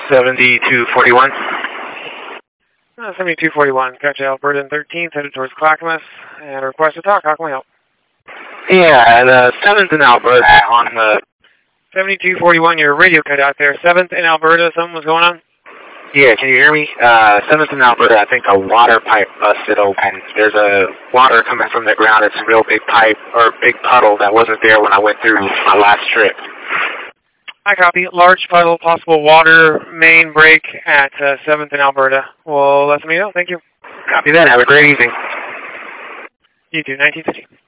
7241. 7241, catch Alberta in 13th, headed towards Clackamas, and request to talk. How can we help? Yeah, the 7th in Alberta on the... 7241, your radio cut out there. 7th in Alberta, something was going on? Yeah, can you hear me? 7th in Alberta, I think a water pipe busted open. There's a water coming from the ground. It's a real big pipe, or big puddle that wasn't there when I went through my last trip. I copy. Large puddle, possible water main break at 7th in Alberta. Well, let me know. Thank you. Copy that. Have a great evening. You too. 1950.